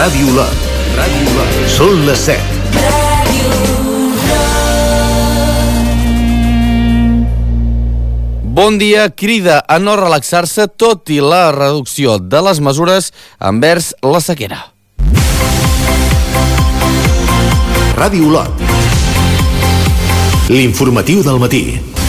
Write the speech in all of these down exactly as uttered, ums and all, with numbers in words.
Ràdio Lot. Ràdio Lot. Són les set. Bon dia, crida a no relaxar-se tot i la reducció de les mesures envers la sequera. Ràdio Lot. L'informatiu del matí.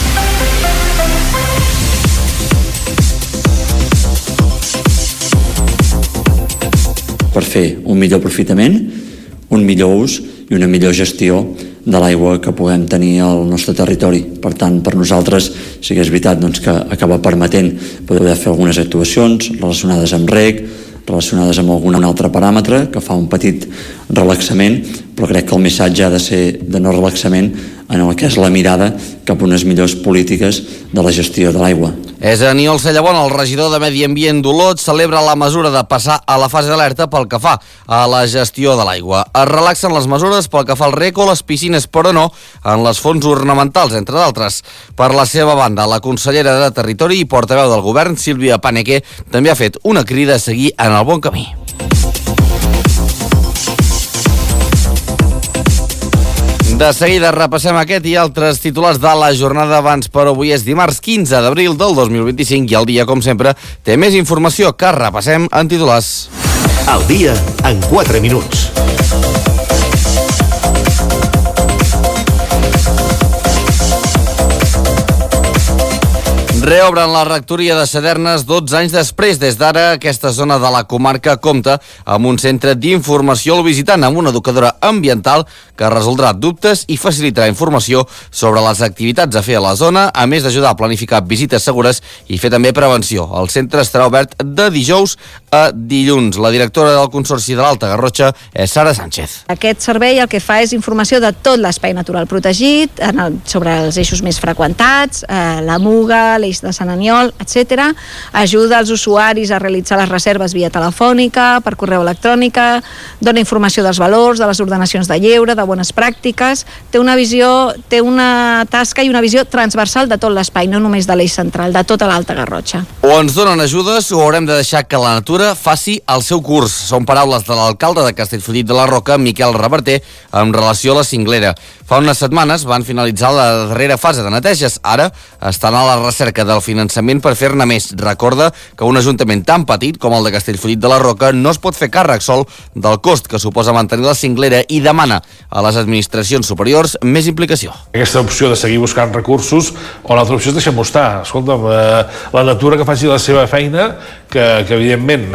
Per fer un millor aprofitament, un millor ús i una millor gestió de l'aigua que puguem tenir al nostre territori. Per tant, per nosaltres sí que és veritat doncs, que acaba permetent poder fer algunes actuacions relacionades amb reg, relacionades amb algun altre paràmetre que fa un petit relaxament, però crec que el missatge ha de ser de no relaxament en el que és la mirada cap a unes millors polítiques de la gestió de l'aigua. És Aniol Cellabon, el regidor de Medi Ambient d'Olot, celebra la mesura de passar a la fase d'alerta pel que fa a la gestió de l'aigua. Es relaxen les mesures pel que fa al rec o les piscines, però no en les fonts ornamentals, entre d'altres. Per la seva banda, la consellera de Territori i portaveu del govern, Sílvia Paneque, també ha fet una crida a seguir en el bon camí. De seguida repassem aquest i altres titulars de la jornada abans, però avui és dimarts quinze d'abril del dos mil vint-i-cinc i el dia, com sempre, té més informació que repassem en titulars. El dia en quatre minuts. Reobren la rectoria de Sadernes dotze anys després. Des d'ara, aquesta zona de la comarca compta amb un centre d'informació al visitant, amb una educadora ambiental que resoldrà dubtes i facilitarà informació sobre les activitats a fer a la zona, a més d'ajudar a planificar visites segures i fer també prevenció. El centre estarà obert de dijous a dilluns. La directora del Consorci de l'Alta Garrotxa és Sara Sánchez. Aquest servei el que fa és informació de tot l'espai natural protegit, en el, sobre els eixos més freqüentats, eh, la Muga, l'eix de Sant Aniol, etcètera. Ajuda els usuaris a realitzar les reserves via telefònica, per correu electrònica, dona informació dels valors, de les ordenacions de lleure, de bones pràctiques. Té una visió, té una tasca i una visió transversal de tot l'espai, no només de l'eix central, de tota l'Alta Garrotxa. O ens donen ajudes o haurem de deixar que la natura faci el seu curs. Són paraules de l'alcalde de Castellfollit de la Roca, Miquel Reverter, en relació a la cinglera. Fa unes setmanes van finalitzar la darrera fase de neteges. Ara estan a la recerca del finançament per fer-ne més. Recorda que un ajuntament tan petit com el de Castellfollit de la Roca no es pot fer càrrec sol del cost que suposa mantenir la cinglera i demana a les administracions superiors més implicació. Aquesta opció de seguir buscant recursos o l'altra opció és deixem-ho estar. Escolta'm, eh, la natura que faci la seva feina, que, que evidentment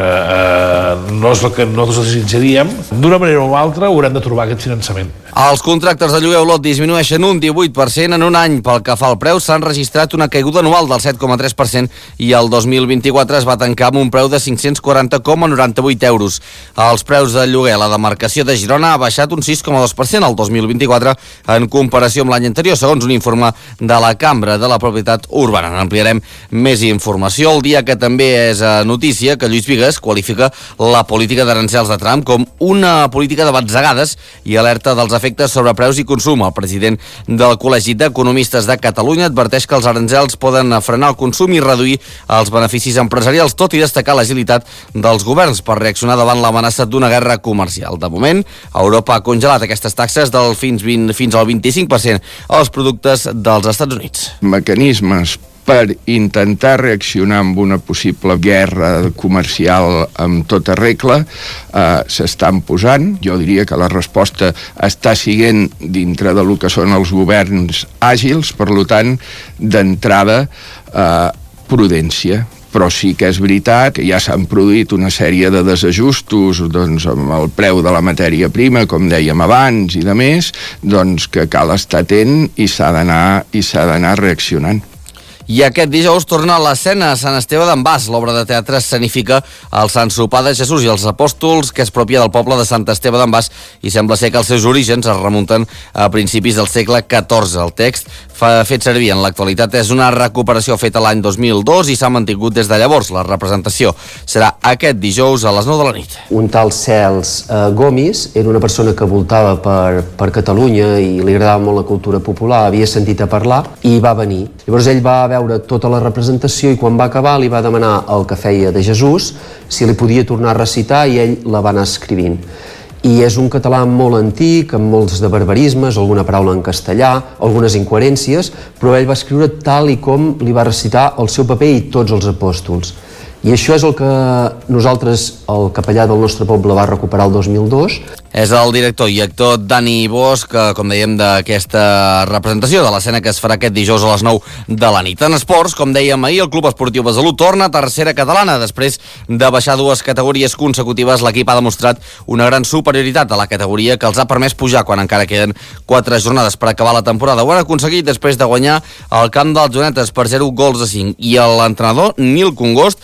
eh, no és el que nosaltres desitjaríem, d'una manera o altra haurem de trobar aquest finançament. Els contractes de lloguer a Olot disminueixen un divuit per cent en un any. Pel que fa al preu, s'han registrat una caiguda anual del set coma tres per cent i el dos mil vint-i-quatre es va tancar amb un preu de cinc-cents quaranta coma noranta-vuit euros. Els preus de lloguer a la demarcació de Girona ha baixat un sis coma dos per cent el dos mil vint-i-quatre en comparació amb l'any anterior, segons un informe de la Cambra de la Propietat Urbana. N'ampliarem més informació el dia que també és notícia que Lluís Bigues qualifica la política d'aranzels de Trump com una política de batzegades i alerta dels efectes sobre preus i consum. El president del Col·legi d'Economistes de Catalunya adverteix que els aranzels poden frenar el consum i reduir els beneficis empresarials, tot i destacar l'agilitat dels governs per reaccionar davant l'amenaça d'una guerra comercial. De moment, Europa ha congelat aquestes taxes del fins, vint, fins al vint-i-cinc per cent als productes dels Estats Units. Mecanismes per intentar reaccionar amb una possible guerra comercial amb tota regla eh, s'estan posant. Jo diria que la resposta està siguent dintre del que són els governs àgils, per tant, d'entrada eh, prudència. Però sí que és veritat que ja s'han produït una sèrie de desajustos doncs, amb el preu de la matèria prima, com dèiem abans, i de més, doncs que cal estar atent i s'ha d'anar i s'ha d'anar reaccionant. I aquest dijous torna a l'escena a Sant Esteve d'en Bas. L'obra de teatre escenifica el Sant Sopar de Jesús i els Apòstols, que és pròpia del poble de Sant Esteve d'en Bas i sembla ser que els seus orígens es remunten a principis del segle catorze. El text fet servir en l'actualitat és una recuperació feta l'any dos mil dos i s'ha mantingut des de llavors. La representació serà aquest dijous a les nou de la nit. Un tal Cels eh, Gomis era una persona que voltava per, per Catalunya i li agradava molt la cultura popular, havia sentit a parlar i va venir. Llavors ell va veure tota la representació i quan va acabar li va demanar el que feia de Jesús si li podia tornar a recitar i ell la va anar escrivint. I és un català molt antic, amb molts de barbarismes, alguna paraula en castellà, algunes incoherències, però ell va escriure tal i com li va recitar el seu paper i tots els apòstols. I això és el que nosaltres, el capellà del nostre poble, va recuperar el dos mil dos. És el director i actor Dani Bosch, com dèiem, d'aquesta representació de l'escena que es farà aquest dijous a les nou de la nit. En esports, com dèiem ahir, el Club Esportiu Besalú torna a tercera catalana. Després de baixar dues categories consecutives, l'equip ha demostrat una gran superioritat a la categoria que els ha permès pujar quan encara queden quatre jornades per acabar la temporada. Ho han aconseguit després de guanyar al camp dels Jonetes per zero gols a cinc. I l'entrenador, Nil Congost,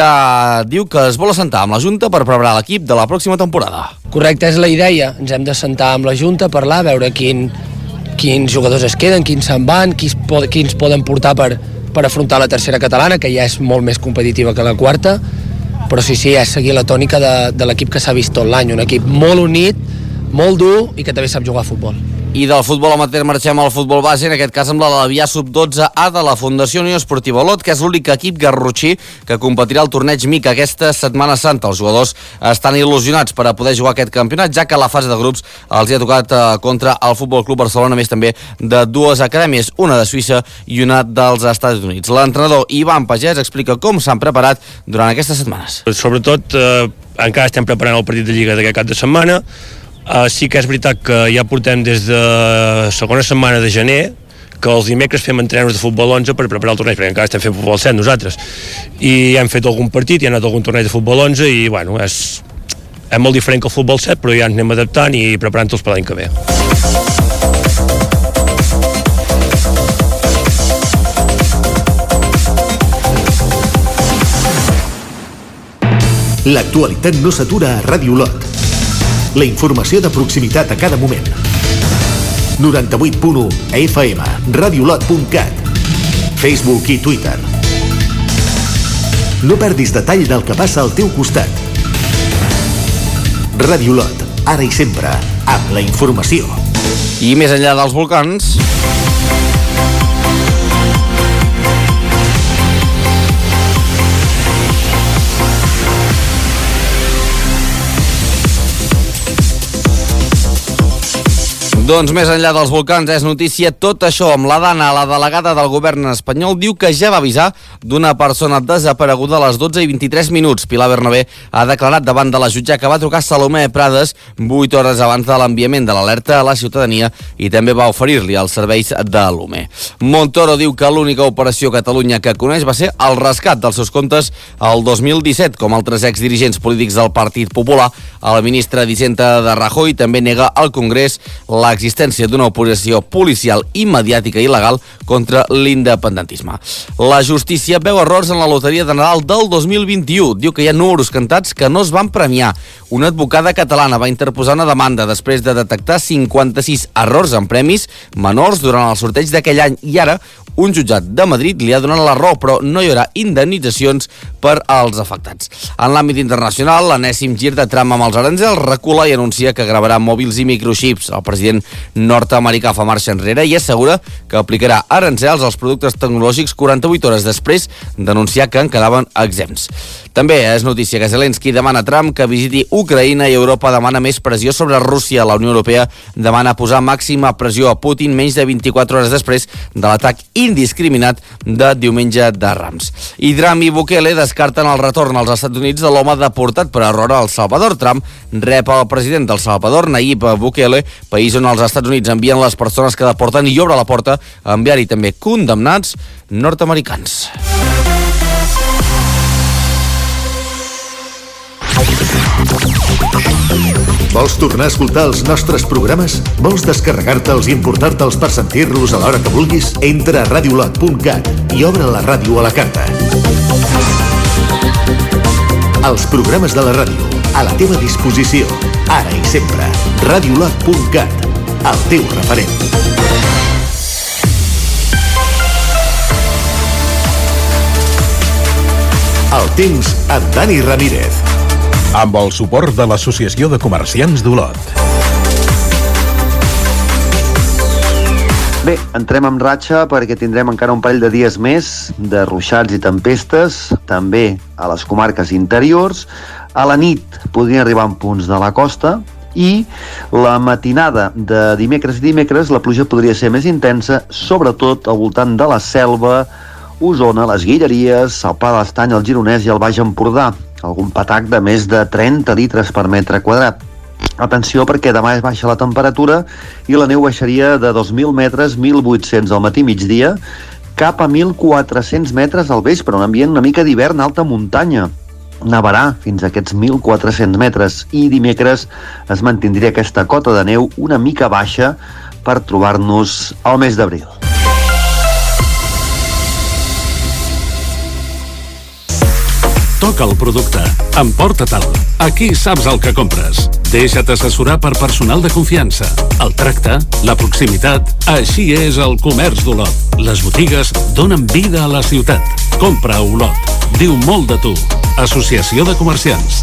ja diu que es vol assentar amb la Junta per preparar l'equip de la pròxima temporada. Correcte, és la idea. Ens hem de sentar amb la Junta, parlar, veure quin, quins jugadors es queden, quins se'n van, quins, quins poden portar per, per afrontar la tercera catalana, que ja és molt més competitiva que la quarta, però sí, sí, és seguir la tònica de, de l'equip que s'ha vist tot l'any, un equip molt unit, molt dur i que també sap jugar a futbol. I del futbol amateur marxem al futbol base, en aquest cas amb la Lavià sub dotze A de la Fundació Unió Esportiva Olot, que és l'únic equip garrotxí que competirà al torneig M I C aquesta Setmana Santa. Els jugadors estan il·lusionats per a poder jugar aquest campionat, ja que a la fase de grups els hi ha tocat eh, contra el Futbol Club Barcelona, més també de dues acadèmies, una de Suïssa i una dels Estats Units. L'entrenador Ivan Pagès explica com s'han preparat durant aquestes setmanes. Sobretot, eh, encara estem preparant el partit de Lliga d'aquest cap de setmana. Uh, sí que és veritat que ja portem des de segona setmana de gener que els dimecres fem entrenos de futbol onze per preparar el torneig, perquè encara estem fent futbol set nosaltres, i hem fet algun partit, hi ha anat algun torneig de futbol onze i bueno, és, és molt diferent que el futbol set, però ja ens anem adaptant i preparant-los per l'any que ve. L'actualitat no s'atura a Ràdio Olot. La informació de proximitat a cada moment. noranta-vuit punt u a F M, radiolot punt cat, Facebook i Twitter. No perdis detall del que passa al teu costat. Ràdio Olot, ara i sempre, amb la informació. I més enllà dels volcans... Doncs més enllà dels volcans és notícia tot això amb la Dana, la delegada del govern espanyol, diu que ja va avisar d'una persona desapareguda a les dotze i vint-i-tres minuts. Pilar Bernabé ha declarat davant de la jutge que va trucar Salomé Prades vuit hores abans de l'enviament de l'alerta a la ciutadania i també va oferir-li els serveis de l'U M E. Montoro diu que l'única operació a Catalunya que coneix va ser el rescat dels seus comptes el dos mil disset, com altres exdirigents polítics del Partit Popular. El ministre d'Hisenda de Rajoy també nega al Congrés la existència d'una operació policial i mediàtica il·legal contra l'independentisme. La justícia veu errors en la loteria de Nadal del dos mil vint-i-u. Diu que hi ha números cantats que no es van premiar. Una advocada catalana va interposar una demanda després de detectar cinquanta-sis errors en premis menors durant el sorteig d'aquell any i ara un jutjat de Madrid li ha donat la raó, però no hi haurà indemnitzacions per als afectats. En l'àmbit internacional, l'enèsim gir de Trump amb els aranzels recula i anuncia que gravarà mòbils i microxips. El president nord-americà fa marxa enrere i assegura que aplicarà aranzels als productes tecnològics quaranta-vuit hores després d'anunciar que en quedaven exempts. També és notícia que Zelensky demana a Trump que visiti Ucraïna i Europa demana més pressió sobre Rússia. La Unió Europea demana posar màxima pressió a Putin menys de vint-i-quatre hores després de l'atac indiscriminat de diumenge de Rams. I Trump i Bukele descarten el retorn als Estats Units de l'home deportat per error al Salvador. Trump rep el president del Salvador, Nayib Bukele, país on els Estats Units envien les persones que deporten i obre la porta a enviar-hi també condemnats nord-americans. Vols tornar a escoltar els nostres programes? Vols descarregar-te'ls i emportar-te'ls per sentir-los a l'hora que vulguis? Entra a radiolot punt cat i obre la ràdio a la carta. Els programes de la ràdio, a la teva disposició, ara i sempre. radiolot punt cat, el teu referent. El temps amb Dani Ramírez. Amb el suport de l'Associació de Comerciants d'Olot. Bé, entrem en ratxa perquè tindrem encara un parell de dies més de ruixats i tempestes, també a les comarques interiors. A la nit podrien arribar en punts de la costa i la matinada de dimecres i dimecres la pluja podria ser més intensa, sobretot al voltant de la Selva, Osona, les Guilleries, el Pla de l'Estany, el Gironès i el Baix Empordà. Algun patac de més de trenta litres per metre quadrat. Atenció perquè demà es baixa la temperatura i la neu baixaria de dos mil metres, mil vuit-cents al matí migdia, cap a mil quatre-cents metres al vespre, un ambient una mica d'hivern alta muntanya. Nevarà fins a aquests mil quatre-cents metres i dimecres es mantindria aquesta cota de neu una mica baixa per trobar-nos al mes d'abril. Toca el producte. Emporta-te'l. Aquí saps el que compres. Deixa't assessorar per personal de confiança. El tracte, la proximitat, així és el comerç d'Olot. Les botigues donen vida a la ciutat. Compra a Olot. Diu molt de tu. Associació de Comerciants.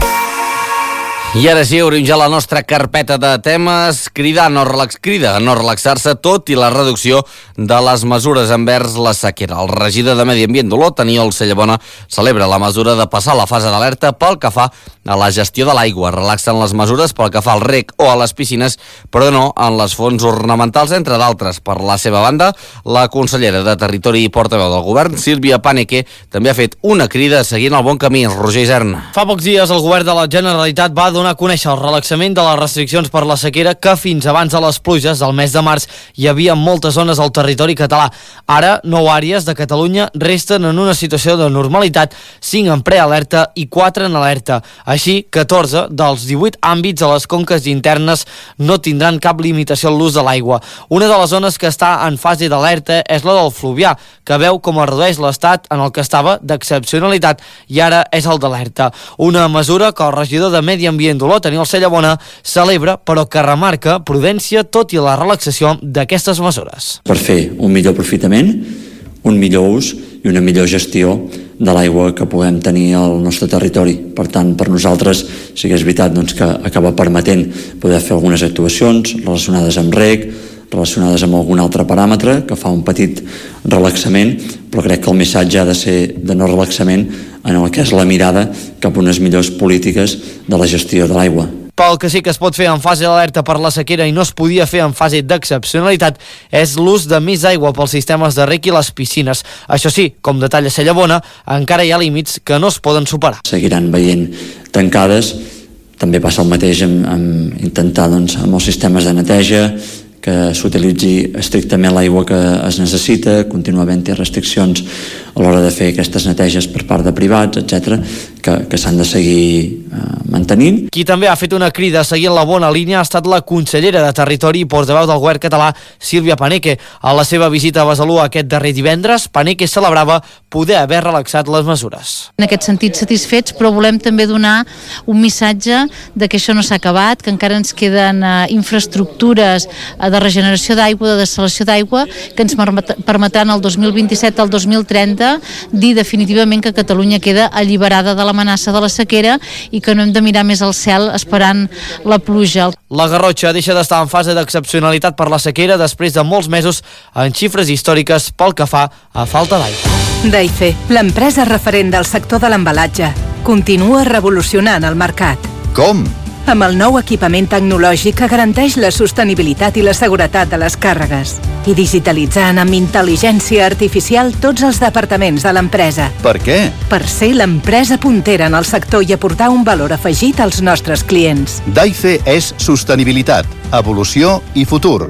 I ara sí, obrim ja la nostra carpeta de temes. Cridar no relax, crida a no relaxar-se, tot i la reducció de les mesures envers la sequera. El regidor de Medi Ambient d'Olot, Aniol Cellabona, celebra la mesura de passar la fase d'alerta pel que fa a la gestió de l'aigua. Relaxen les mesures pel que fa al rec o a les piscines, però no en les fonts ornamentals, entre d'altres. Per la seva banda, la consellera de Territori i portaveu del govern, Sílvia Paneque, també ha fet una crida seguint el bon camí. Roger Isern. Fa pocs dies el govern de la Generalitat va donar a conèixer el relaxament de les restriccions per la sequera que fins abans de les pluges del mes de març hi havia moltes zones al territori català. Ara, nou àrees de Catalunya resten en una situació de normalitat, cinc en prealerta i quatre en alerta. Així, catorze dels divuit àmbits a les conques internes no tindran cap limitació en l'ús de l'aigua. Una de les zones que està en fase d'alerta és la del Fluvià, que veu com es redueix l'estat en el que estava d'excepcionalitat i ara és el d'alerta. Una mesura que el regidor de Medi Ambient d'Olot, Aniol Cellabona, celebra, però que remarca prudència tot i la relaxació d'aquestes mesures. Per fer un millor aprofitament, un millor ús i una millor gestió de l'aigua que puguem tenir al nostre territori. Per tant, per nosaltres sí que és veritat doncs, que acaba permetent poder fer algunes actuacions relacionades amb rec, relacionades amb algun altre paràmetre, que fa un petit relaxament, però crec que el missatge ha de ser de no relaxament en el que és la mirada cap a unes millors polítiques de la gestió de l'aigua. Pel que sí que es pot fer en fase d'alerta per la sequera i no es podia fer en fase d'excepcionalitat és l'ús de més aigua pels sistemes de rec i les piscines. Això sí, com detalla Cellabona, encara hi ha límits que no es poden superar. Seguiran veient tancades, també passa el mateix amb, amb intentar doncs, amb els sistemes de neteja, que s'utilitzi estrictament l'aigua que es necessita, continua havent-hi restriccions a l'hora de fer aquestes neteges per part de privats, etcètera, que, que s'han de seguir eh, mantenint. Qui també ha fet una crida seguint la bona línia ha estat la consellera de Territori i portaveu del govern català, Sílvia Paneque. A la seva visita a Besalú aquest darrer divendres, Paneque celebrava poder haver relaxat les mesures. En aquest sentit satisfets, però volem també donar un missatge de que això no s'ha acabat, que encara ens queden eh, infraestructures eh, de regeneració d'aigua, de dessalació d'aigua, que ens permetran el dos mil vint-i-set al dos mil trenta dir definitivament que Catalunya queda alliberada de l'amenaça de la sequera i que no hem de mirar més al cel esperant la pluja. La Garrotxa deixa d'estar en fase d'excepcionalitat per la sequera després de molts mesos en xifres històriques pel que fa a falta d'aigua. Daife, l'empresa referent del sector de l'embalatge, continua revolucionant el mercat. Com? Amb el nou equipament tecnològic que garanteix la sostenibilitat i la seguretat de les càrregues i digitalitzant amb intel·ligència artificial tots els departaments de l'empresa. Per què? Per ser l'empresa puntera en el sector i aportar un valor afegit als nostres clients. Daife és sostenibilitat, evolució i futur.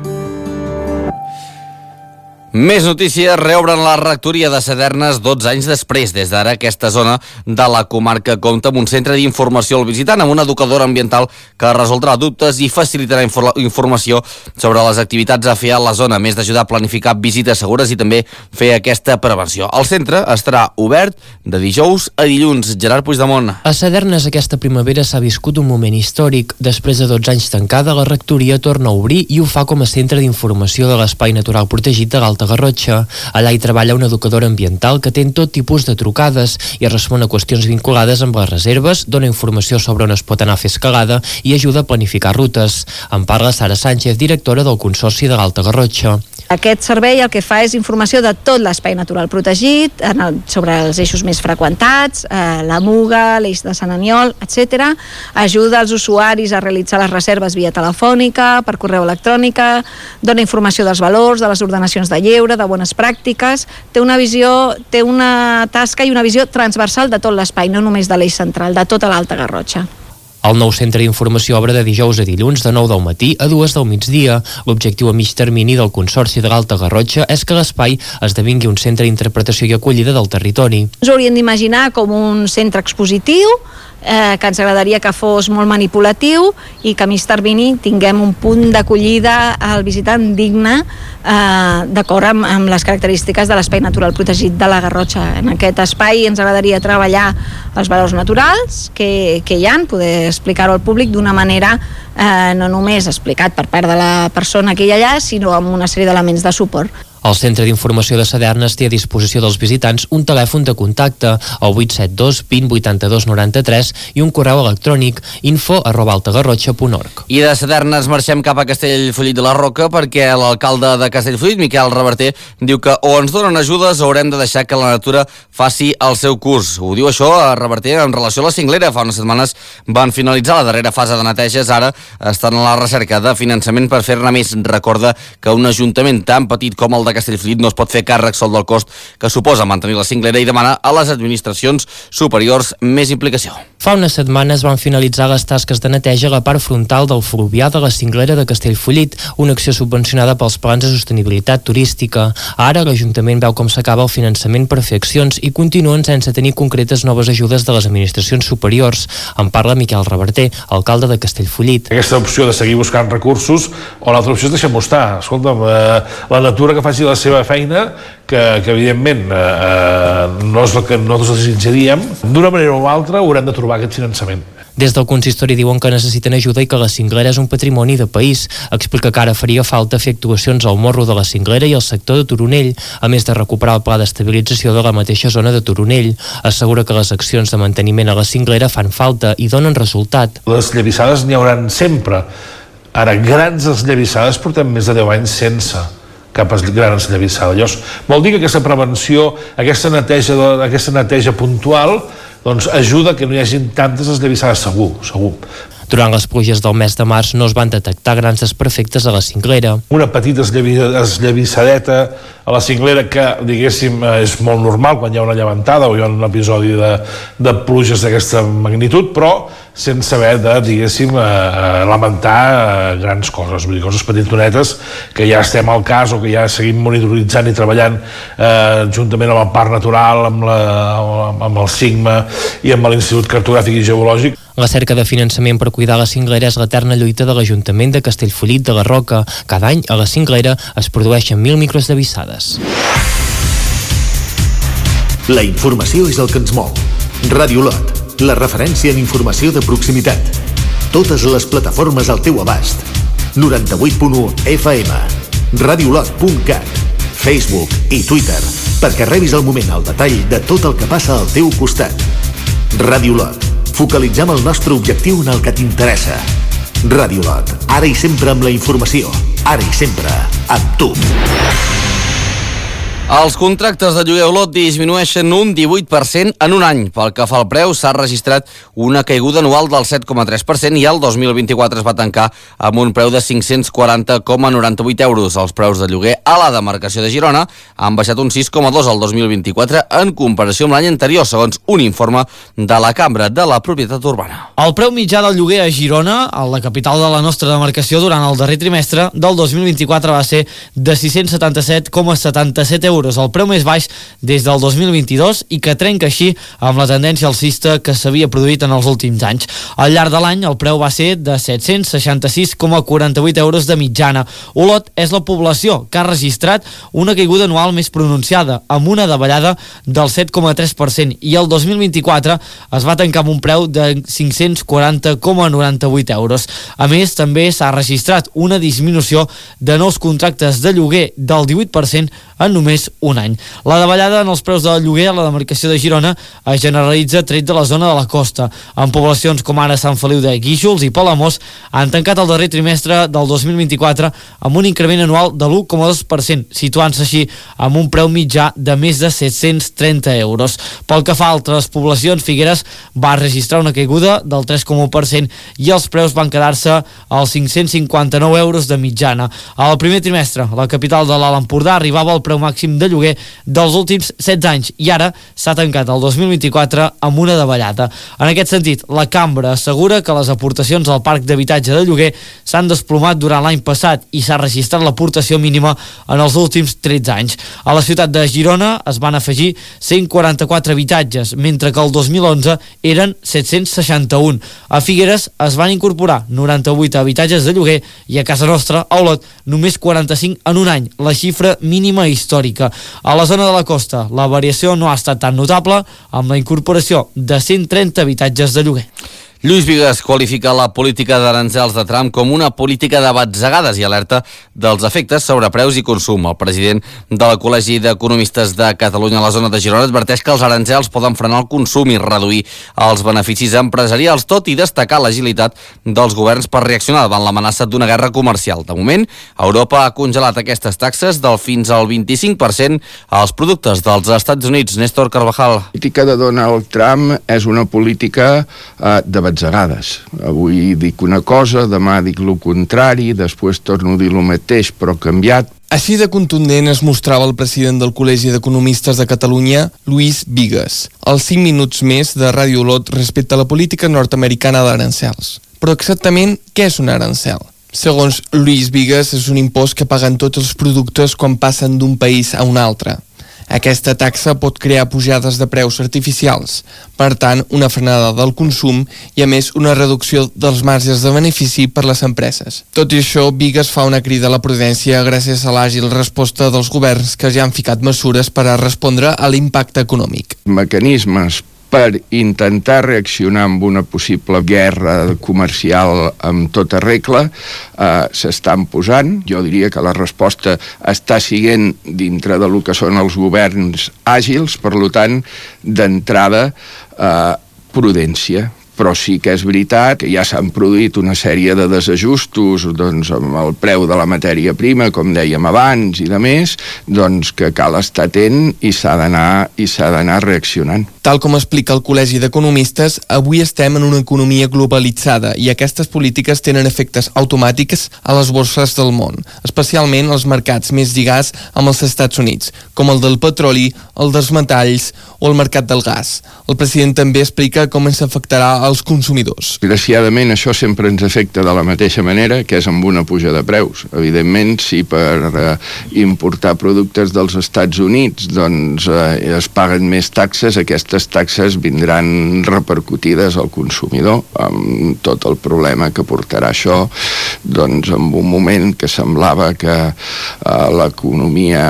Més notícies, reobren la rectoria de Sadernes dotze anys després. Des d'ara, aquesta zona de la comarca compta amb un centre d'informació al visitant, amb una educadora ambiental que resoldrà dubtes i facilitarà infor informació sobre les activitats a fer a la zona, a més d'ajudar a planificar visites segures i també fer aquesta prevenció. El centre estarà obert de dijous a dilluns. Gerard Puigdemont. A Sadernes aquesta primavera s'ha viscut un moment històric. Després de dotze anys tancada, la rectoria torna a obrir i ho fa com a centre d'informació de l'espai natural protegit de Gal l'Alta Garrotxa. Allà hi treballa una educadora ambiental que atén tot tipus de trucades i respon a qüestions vinculades amb les reserves, dona informació sobre on es pot anar a fer escalada i ajuda a planificar rutes. En parla Sara Sánchez, directora del Consorci de l'Alta Garrotxa. Aquest servei el que fa és informació de tot l'espai natural protegit, en el, sobre els eixos més freqüentats, eh, la Muga, l'eix de Sant Aniol, etcètera. Ajuda els usuaris a realitzar les reserves via telefònica, per correu electrònica, dona informació dels valors, de les ordenacions de lleure, de bones pràctiques. Té una visió, té una tasca i una visió transversal de tot l'espai, no només de l'eix central, de tota l'Alta Garrotxa. El nou centre d'informació obre de dijous a dilluns de nou del matí a dues del migdia. L'objectiu a mig termini del Consorci de l'Alta Garrotxa és que l'espai esdevingui un centre d'interpretació i acollida del territori. Ens hauríem d'imaginar com un centre expositiu, eh, que ens agradaria que fos molt manipulatiu i que a mig termini tinguem un punt d'acollida al visitant digne, eh, d'acord amb, amb les característiques de l'espai natural protegit de la Garrotxa. En aquest espai ens agradaria treballar els valors naturals que, que hi ha, poder explicar-ho al públic d'una manera eh, no només explicat per part de la persona que hi ha allà, sinó amb una sèrie d'elements de suport. El Centre d'Informació de Sadernes té a disposició dels visitants un telèfon de contacte, el vuit set dos vint vuitanta-dos noranta-tres i un correu electrònic info arroba altagarrotxa punt org. I de Sadernes marxem cap a Castellfollit de la Roca perquè l'alcalde de Castellfollit, Miquel Reverter, diu que o ens donen ajudes o haurem de deixar que la natura faci el seu curs. Ho diu això a Reverter en relació a la cinglera. Fa unes setmanes van finalitzar la darrera fase de neteges, ara estan a la recerca de finançament per fer-ne més. Recorda que un ajuntament tan petit com el de Castellfollit no es pot fer càrrec sol del cost que suposa mantenir la cinglera i demana a les administracions superiors més implicació. Fa unes setmanes van finalitzar les tasques de neteja a la part frontal del fluvià de la cinglera de Castellfollit, una acció subvencionada pels plans de sostenibilitat turística. Ara l'Ajuntament veu com s'acaba el finançament per fer accions i continuen sense tenir concretes noves ajudes de les administracions superiors. En parla Miquel Reverter, alcalde de Castellfollit. Aquesta opció de seguir buscant recursos o l'altra opció és deixar-m'ho estar. Escolta'm, eh, la natura que faci la seva feina, que, que evidentment eh, no és el que nosaltres desitjaríem, d'una manera o altra haurem de trobar aquest finançament. Des del consistori diuen que necessiten ajuda i que la cinglera és un patrimoni de país. Explica que ara faria falta fer actuacions al morro de la cinglera i al sector de Toronell, a més de recuperar el pla d'estabilització de la mateixa zona de Toronell. Assegura que les accions de manteniment a la cinglera fan falta i donen resultat. Les esllavissades n'hi hauran sempre. Ara, grans esllavissades portem més de deu anys sense cap gran esllavissada. Llavors, vol dir que aquesta prevenció, aquesta neteja, aquesta neteja puntual, doncs ajuda que no hi hagin tantes esllavissades, segur, segur. Durant les pluges del mes de març no es van detectar grans desperfectes a la cinglera. Una petita eslavissadeta a la cinglera que, diguéssim, és molt normal quan hi ha una llevantada o hi ha un episodi de, de pluges d'aquesta magnitud, però sense haver de, diguéssim, eh, lamentar eh, grans coses, vull dir, coses petitonetes que ja estem al cas o que ja seguim monitoritzant i treballant eh, juntament amb el Parc Natural, amb, la, amb el SIGMA i amb l'Institut Cartogràfic i Geològic. La cerca de finançament per cuidar la cinglera és l'eterna lluita de l'Ajuntament de Castellfollit de la Roca. Cada any a la cinglera es produeixen mil microesllavissades. La informació és el que ens mou. Ràdio Lot, la referència en informació de proximitat. Totes les plataformes al teu abast. noranta-vuit punt u F M, radiolot punt cat, Facebook i Twitter, perquè rebis al moment el detall de tot el que passa al teu costat. Ràdio Lot, focalitzem el nostre objectiu en el que t'interessa. Ràdio Lot, ara i sempre amb la informació, ara i sempre amb tu. Els contractes de lloguer Olot disminueixen un divuit per cent en un any. Pel que fa al preu, s'ha registrat una caiguda anual del set coma tres per cent i el dos mil vint-i-quatre es va tancar amb un preu de cinc-cents quaranta coma noranta-vuit euros. Els preus de lloguer a la demarcació de Girona han baixat un sis coma dos al dos mil vint-i-quatre en comparació amb l'any anterior, segons un informe de la Cambra de la Propietat Urbana. El preu mitjà del lloguer a Girona, a la capital de la nostra demarcació, durant el darrer trimestre del dos mil vint-i-quatre va ser de sis-cents setanta-set coma setanta-set euros euros, el preu més baix des del dos mil vint-i-dos i que trenca així amb la tendència alcista que s'havia produït en els últims anys. Al llarg de l'any el preu va ser de set-cents seixanta-sis coma quaranta-vuit euros de mitjana. Olot és la població que ha registrat una caiguda anual més pronunciada, amb una davallada del set coma tres per cent, i el dos mil vint-i-quatre es va tancar amb un preu de cinc-cents quaranta coma noranta-vuit euros. A més, també s'ha registrat una disminució de nous contractes de lloguer del divuit per cent en només un any. La davallada en els preus del lloguer a la demarcació de Girona es generalitza tret de la zona de la costa. En poblacions com ara Sant Feliu de Guíxols i Palamós han tancat el darrer trimestre del dos mil vint-i-quatre amb un increment anual de l'u coma dos per cent, situant-se així amb un preu mitjà de més de set-cents trenta euros. Pel que fa a altres poblacions, Figueres va registrar una caiguda del tres coma u per cent i els preus van quedar-se als cinc-cents cinquanta-nou euros de mitjana. Al primer trimestre, la capital de l'Alt Empordà arribava al preu màxim de lloguer dels últims setze anys i ara s'ha tancat el dos mil vint-i-quatre amb una davallada. En aquest sentit, la Cambra assegura que les aportacions al parc d'habitatge de lloguer s'han desplomat durant l'any passat i s'ha registrat l'aportació mínima en els últims tretze anys. A la ciutat de Girona es van afegir cent quaranta-quatre habitatges, mentre que el dos mil onze eren set-cents seixanta-un. A Figueres es van incorporar noranta-vuit habitatges de lloguer i a casa nostra, a Olot, només quaranta-cinc en un any, la xifra mínima històrica. A la zona de la costa, la variació no ha estat tan notable, amb la incorporació de cent trenta habitatges de lloguer. Lluís Bigues qualifica la política d'aranzels de Trump com una política de batzegades i alerta dels efectes sobre preus i consum. El president del Col·legi d'Economistes de Catalunya a la zona de Girona adverteix que els aranzels poden frenar el consum i reduir els beneficis empresarials, tot i destacar l'agilitat dels governs per reaccionar davant l'amenaça d'una guerra comercial. De moment, Europa ha congelat aquestes taxes del fins al vint-i-cinc per cent als productes dels Estats Units. Néstor Carvajal. La política de Donald Trump és una política eh, de batzegades. Avui dic una cosa, demà dic el contrari, després torno a dir el mateix, però canviat. Així de contundent es mostrava el president del Col·legi d'Economistes de Catalunya, Lluís Bigues, als cinc minuts més de Ràdio Olot respecte a la política nord-americana d'arancels. Però exactament què és un arancel? Segons Lluís Bigues, és un impost que paguen tots els productes quan passen d'un país a un altre. Aquesta taxa pot crear pujades de preus artificials, per tant, una frenada del consum i, a més, una reducció dels marges de benefici per les empreses. Tot i això, Bigues fa una crida a la prudència gràcies a l'àgil resposta dels governs que ja han ficat mesures per a respondre a l'impacte econòmic. Mecanismes per intentar reaccionar amb una possible guerra comercial amb tota regla eh, s'estan posant. Jo diria que la resposta està siguent dintre de lo que són els governs àgils, per tant, d'entrada eh, prudència. Però sí que és veritat que ja s'han produït una sèrie de desajustos doncs, amb el preu de la matèria prima, com dèiem abans, i de més, doncs que cal estar atent i s'ha d'anar i s'ha d'anar reaccionant. Tal com explica el Col·legi d'Economistes, avui estem en una economia globalitzada i aquestes polítiques tenen efectes automàtics a les borses del món, especialment als mercats més lligats amb els Estats Units, com el del petroli, el dels metalls o el mercat del gas. El president també explica com ens afectarà als consumidors. Desgraciadament, això sempre ens afecta de la mateixa manera, que és amb una puja de preus. Evidentment, si per eh, importar productes dels Estats Units doncs, eh, es paguen més taxes, aquestes taxes vindran repercutides al consumidor, amb tot el problema que portarà això, doncs en un moment que semblava que eh, l'economia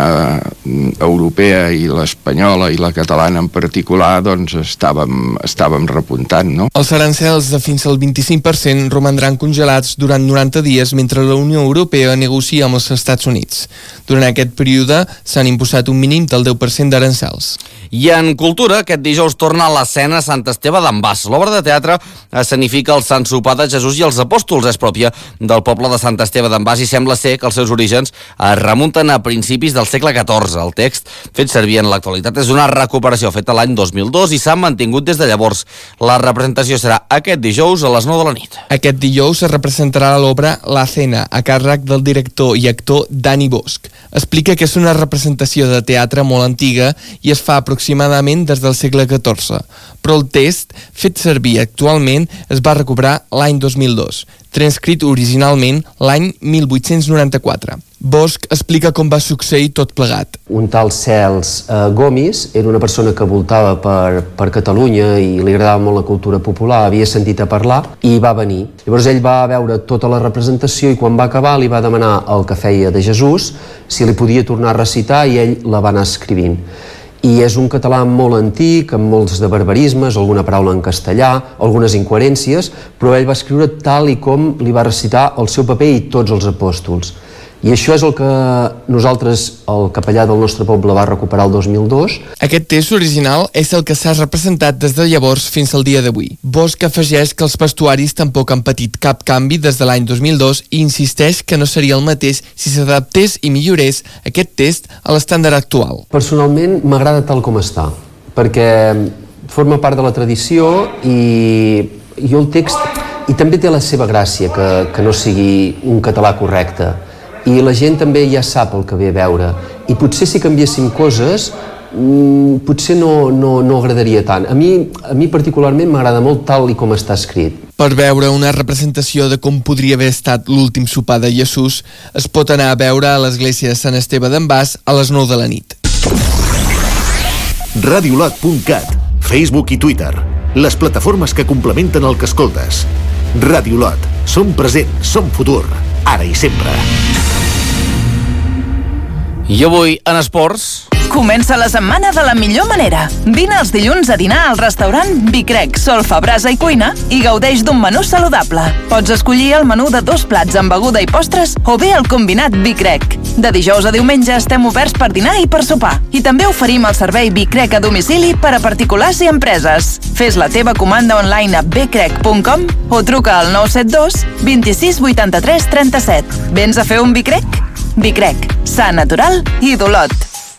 europea i l'espanyola i la catalana en particular doncs estàvem, estàvem repuntant, no? Els arancels de fins al vint-i-cinc per cent romandran congelats durant noranta dies mentre la Unió Europea negocia amb els Estats Units. Durant aquest període s'han imposat un mínim del deu per cent d'arancels. I en cultura, aquest dijous torna a l'escena Sant Esteve d'en Bas. L'obra de teatre escenifica el Sant Sopar de Jesús i els Apòstols. És pròpia del poble de Sant Esteve d'en Bas i sembla ser que els seus orígens es remunten a principis del segle catorze. El text, fet servir en l'actualitat, és una recuperació feta l'any dos mil dos i s'ha mantingut des de llavors. La representació serà aquest dijous a les nou de la nit. Aquest dijous es representarà l'obra La Cena, a càrrec del director i actor Dani Bosch. Explica que és una representació de teatre molt antiga i es fa aproximadament des del segle catorze, però el text, fet servir actualment, es va recuperar l'any dos mil dos, transcrit originalment l'any mil vuit-cents noranta-quatre. Bosch explica com va succeir tot plegat. Un tal Cels eh, Gomis era una persona que voltava per, per Catalunya i li agradava molt la cultura popular, havia sentit a parlar i va venir. Llavors ell va veure tota la representació i quan va acabar li va demanar el que feia de Jesús si li podia tornar a recitar i ell la va anar escrivint. I és un català molt antic, amb molts de barbarismes, alguna paraula en castellà, algunes incoherències, però ell va escriure tal i com li va recitar el seu paper i tots els apòstols. I això és el que nosaltres, el capellà del nostre poble, va recuperar el dos mil dos. Aquest text original és el que s'ha representat des de llavors fins al dia d'avui. Bosch afegeix que els vestuaris tampoc han patit cap canvi des de l'any dos mil dos i insisteix que no seria el mateix si s'adaptés i millorés aquest text a l'estàndard actual. Personalment m'agrada tal com està, perquè forma part de la tradició i, i el text i també té la seva gràcia que, que no sigui un català correcte. I la gent també ja sap el que ve a veure. I potser si canviéssim coses, mmm, potser no, no, no agradaria tant. A mi, a mi particularment m'agrada molt tal i com està escrit. Per veure una representació de com podria haver estat l'últim sopar de Jesús, es pot anar a veure a l'església de Sant Esteve d'en Bas a les nou de la nit. radiolot punt cat, Facebook i Twitter. Les plataformes que complementen el que escoltes. Radiolot. Som present, som futur. Ara i sempre. I avui, en esports... Comença la setmana de la millor manera. Vine els dilluns a dinar al restaurant Vicrec, Solfa, Brasa i Cuina i gaudeix d'un menú saludable. Pots escollir el menú de dos plats amb beguda i postres o bé el combinat Vicrec. De dijous a diumenge estem oberts per dinar i per sopar. I també oferim el servei Vicrec a domicili per a particulars i empreses. Fes la teva comanda online a becrec punt com o truca al nou set dos, vint sis, vuitanta-tres, trenta-set. Vens a fer un Vicrec? Vicrec, sa, natural i d'Olot.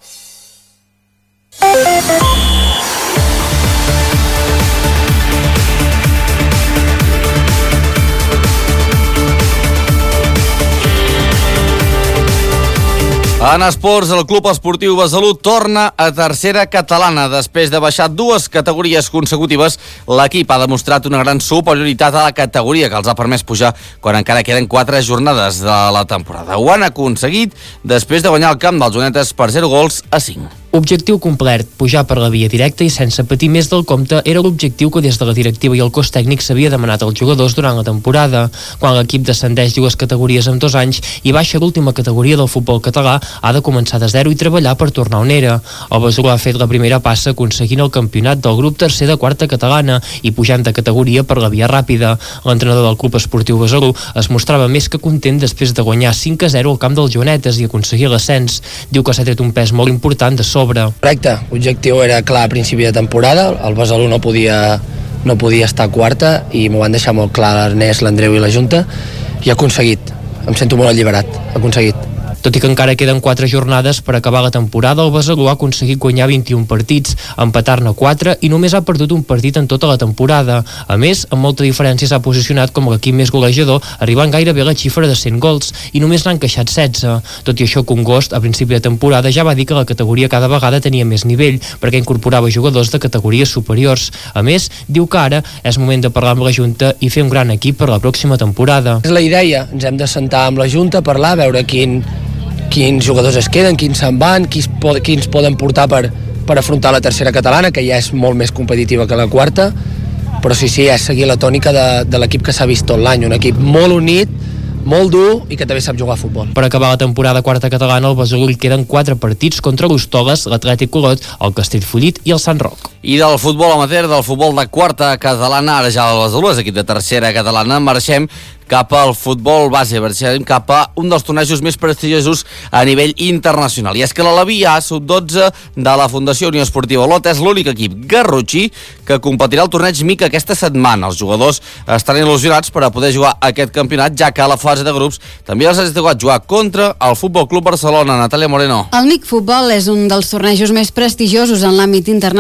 En esports, el Club Esportiu Besalú torna a tercera catalana. Després de baixar dues categories consecutives, l'equip ha demostrat una gran superioritat a la categoria que els ha permès pujar quan encara queden quatre jornades de la temporada. Ho han aconseguit després de guanyar el camp dels Joanetes per zero gols a cinc. Objectiu complet, pujar per la via directa i sense patir més del compte era l'objectiu que des de la directiva i el cos tècnic s'havia demanat als jugadors durant la temporada. Quan l'equip descendeix dues categories en dos anys i baixa l'última categoria del futbol català, ha de començar de zero i treballar per tornar on era. El Besalú ha fet la primera passa aconseguint el campionat del grup tercer de quarta catalana i pujant de categoria per la via ràpida. L'entrenador del Club Esportiu Besalú es mostrava més que content després de guanyar cinc a zero al camp dels Joanetes i aconseguir l'ascens. Diu que s'ha tret un pes molt important de sobre. Correcte, l'objectiu era clar a principi de temporada, el Besalú no podia, no podia estar a quarta i m'ho van deixar molt clar l'Ernest, l'Andreu i la Junta i ha aconseguit, em sento molt alliberat, ha aconseguit. Tot i que encara queden quatre jornades per acabar la temporada, el Besalú ha aconseguit guanyar vint-i-un partits, empatar-ne quatre i només ha perdut un partit en tota la temporada. A més, amb molta diferència s'ha posicionat com l'equip més golejador, arribant gairebé a la xifra de cent gols i només n'han encaixat setze. Tot i això, Congost, a principi de temporada, ja va dir que la categoria cada vegada tenia més nivell, perquè incorporava jugadors de categories superiors. A més, diu que ara és moment de parlar amb la Junta i fer un gran equip per la pròxima temporada. És la idea, ens hem de sentar amb la Junta, parlar, veure quin quins jugadors es queden, quins se'n van, quins, pod quins poden portar per, per afrontar la tercera catalana, que ja és molt més competitiva que la quarta, però sí, sí, és seguir la tònica de, de l'equip que s'ha vist tot l'any, un equip molt unit, molt dur i que també sap jugar a futbol. Per acabar la temporada quarta catalana, al Besalú li queden quatre partits contra l'Hostoles, l'Atlètic Olot, el Castellfollit i el Sant Roc. I del futbol amateur, del futbol de quarta catalana, ara ja el Besalú és equip de tercera catalana, marxem cap al futbol base, marxem cap a un dels tornejos més prestigiosos a nivell internacional. I és que l'Alaví A sub dotze de la Fundació Unió Esportiva Olot és l'únic equip garrotxí que competirà al torneig M I C aquesta setmana. Els jugadors estan il·lusionats per a poder jugar aquest campionat, ja que a la fase de grups també els ha tocat jugar contra el Futbol Club Barcelona. Natàlia Moreno. El M I C Futbol és un dels tornejos més prestigiosos en l'àmbit internacional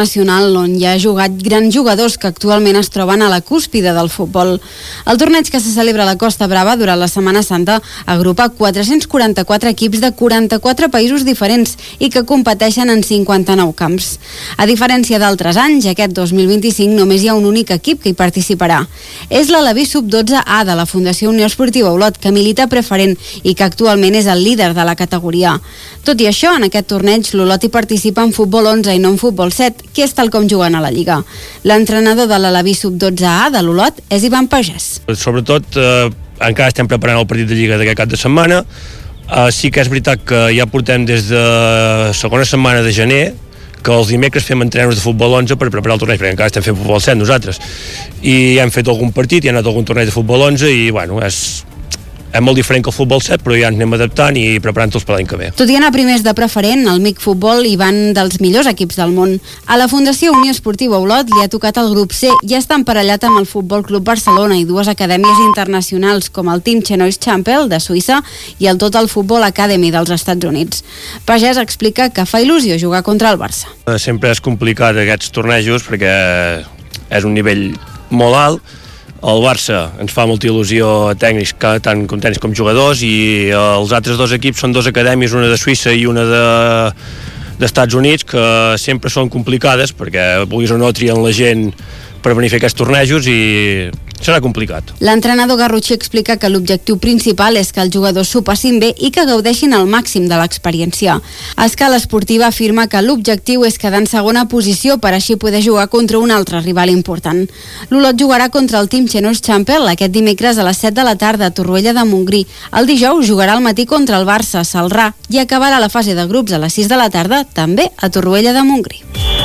internacional on hi ha jugat grans jugadors que actualment es troben a la cúspide del futbol. El torneig que se celebra a la Costa Brava durant la Setmana Santa agrupa quatre-cents quaranta-quatre equips de quaranta-quatre països diferents i que competeixen en cinquanta-nou camps. A diferència d'altres anys, aquest dos mil vint-i-cinc només hi ha un únic equip que hi participarà. És l'Aleví sub dotze A de la Fundació Unió Esportiva Olot, que milita preferent i que actualment és el líder de la categoria. Tot i això, en aquest torneig l'Olot hi participa en futbol onze i no en futbol set, que és tal com juguen a la Lliga. L'entrenador de l'Aleví sub dotze A de l'Olot és Ivan Pagès. Sobretot, eh, encara estem preparant el partit de Lliga d'aquest cap de setmana. Eh, sí que és veritat que ja portem des de segona setmana de gener que els dimecres fem entrenos de futbol onze per preparar el torneig, perquè encara estem fent futbol set nosaltres. I hem fet algun partit, hi ha anat algun torneig de futbol onze i, bueno, és... és molt diferent que el futbol set, però ja ens anem adaptant i preparant-los per l'any que ve. Tot i anar primers de preferent, al M I C Futbol hi van dels millors equips del món. A la Fundació Unió Esportiva Olot li ha tocat el grup C i està emparellat amb el Futbol Club Barcelona i dues acadèmies internacionals com el Team Chenois Champel de Suïssa i el Total Football Academy dels Estats Units. Pagès explica que fa il·lusió jugar contra el Barça. Sempre és complicat aquests tornejos perquè és un nivell molt alt. El Barça ens fa molta il·lusió a tècnics, tant com tècnics com jugadors, i els altres dos equips són dos acadèmies, una de Suïssa i una de d'Estats Units, que sempre són complicades perquè vulguis o no trien la gent per venir a fer aquests tornejos i serà complicat. L'entrenador Garrotxí explica que l'objectiu principal és que els jugadors s'ho passin bé i que gaudeixin al màxim de l'experiència. A escala esportiva afirma que l'objectiu és quedar en segona posició per així poder jugar contra un altre rival important. L'Olot jugarà contra el Team Chenois Champel aquest dimecres a les set de la tarda a Torroella de Montgrí. El dijous jugarà al matí contra el Barça, Celrà, i acabarà la fase de grups a les sis de la tarda també a Torroella de Montgrí.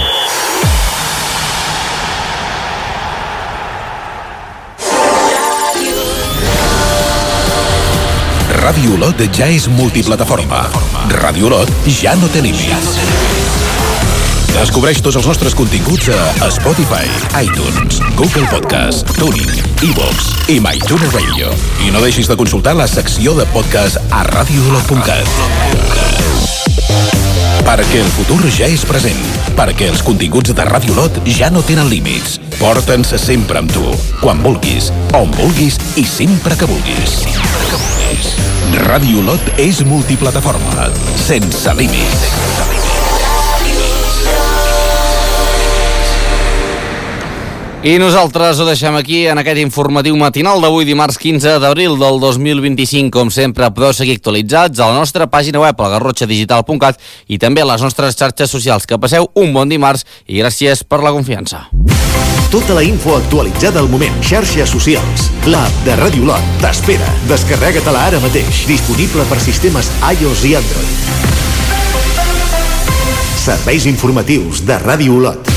Ràdio Olot ja és multiplataforma. Ràdio Olot ja no té límits. Descobreix tots els nostres continguts a Spotify, iTunes, Google Podcast, TuneIn, iVoox i MyTuner Radio. I no deixis de consultar la secció de podcast a radio olot punt cat. Perquè el futur ja és present. Perquè els continguts de Ràdio Olot ja no tenen límits. Porta'ns sempre amb tu, quan vulguis, on vulguis i sempre que vulguis. Ràdio Olot és multiplataforma, sense límits. I nosaltres ho deixem aquí en aquest informatiu matinal d'avui, dimarts quinze d'abril del dos mil vint-i-cinc. Com sempre, podeu seguir actualitzats a la nostra pàgina web, a la garrotxa digital punt cat, i també a les nostres xarxes socials. Que passeu un bon dimarts i gràcies per la confiança. Tota la info actualitzada al moment. Xarxes socials. L'app de Ràdio Olot t'espera. Descarrega-te-la ara mateix. Disponible per sistemes iOS i Android. Serveis informatius de Ràdio Olot.